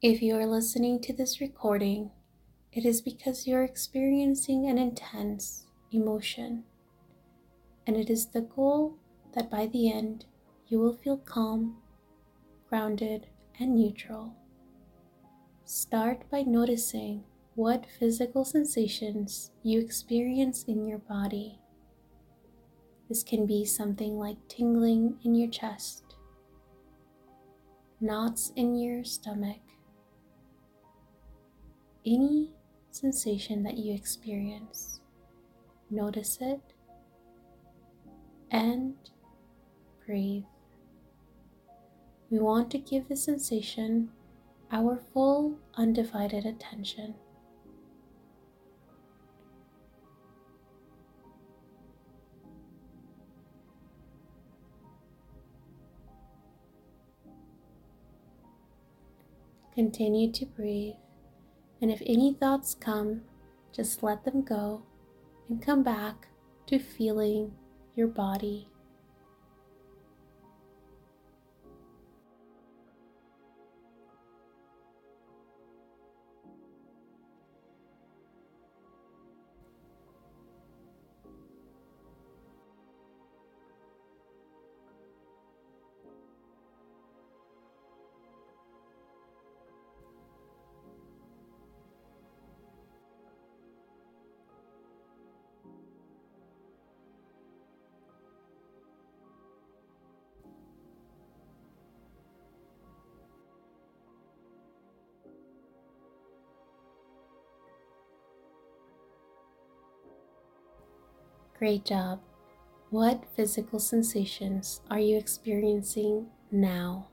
If you are listening to this recording, it is because you are experiencing an intense emotion, and it is the goal that by the end you will feel calm, grounded, and neutral. Start by noticing what physical sensations you experience in your body. This can be something like tingling in your chest, knots in your stomach, any sensation that you experience. Notice it and breathe. We want to give the sensation our full, undivided attention. Continue to breathe, and if any thoughts come, just let them go and come back to feeling your body. Great job. What physical sensations are you experiencing now?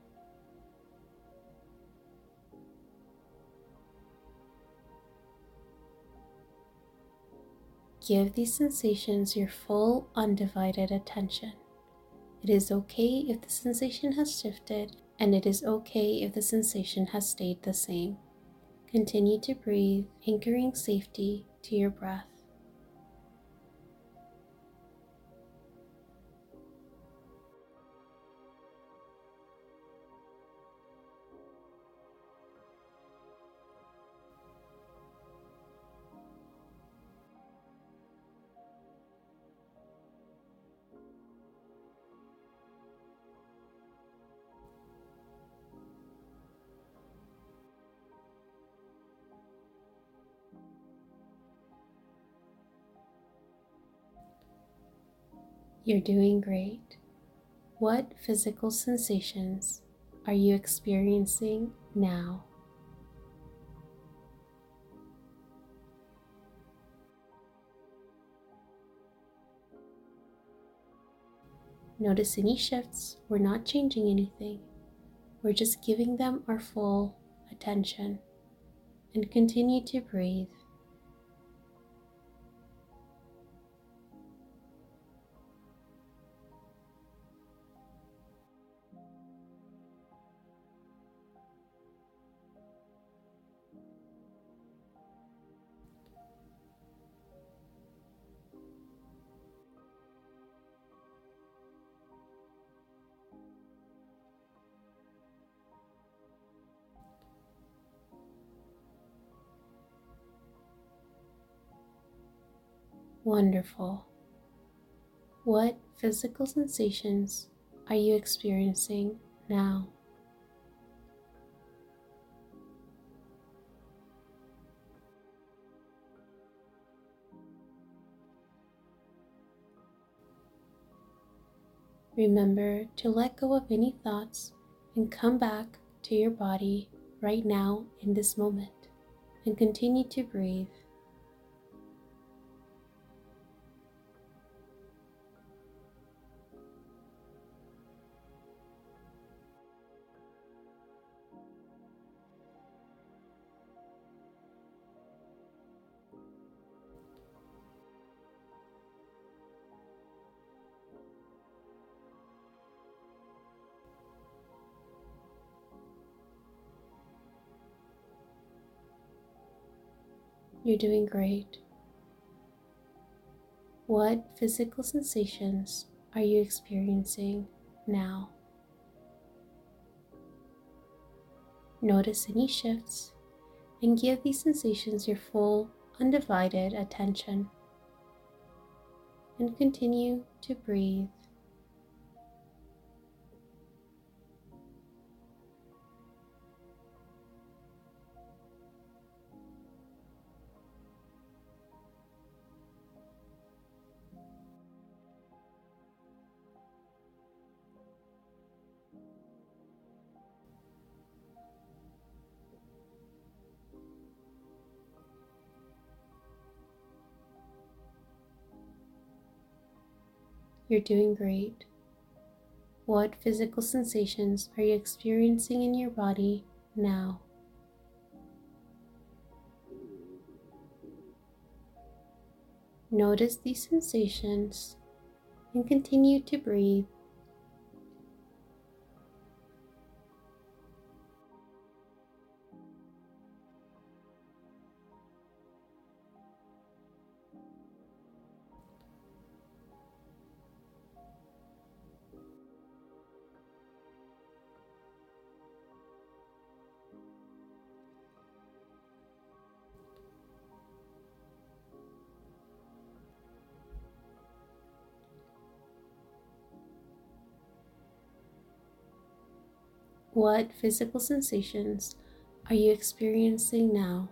Give these sensations your full, undivided attention. It is okay if the sensation has shifted, and it is okay if the sensation has stayed the same. Continue to breathe, anchoring safety to your breath. You're doing great. What physical sensations are you experiencing now? Notice any shifts. We're not changing anything. We're just giving them our full attention. And continue to breathe. Wonderful. What physical sensations are you experiencing now? Remember to let go of any thoughts and come back to your body right now in this moment, and continue to breathe. You're doing great. What physical sensations are you experiencing now? Notice any shifts and give these sensations your full, undivided attention. And continue to breathe. You're doing great. What physical sensations are you experiencing in your body now? Notice these sensations and continue to breathe. What physical sensations are you experiencing now?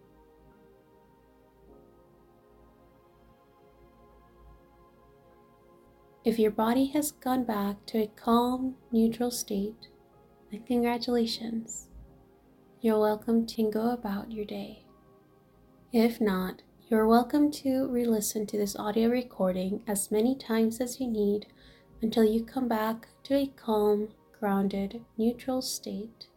If your body has gone back to a calm, neutral state, then congratulations. You're welcome to go about your day. If not, you're welcome to re-listen to this audio recording as many times as you need until you come back to a calm, grounded, neutral state.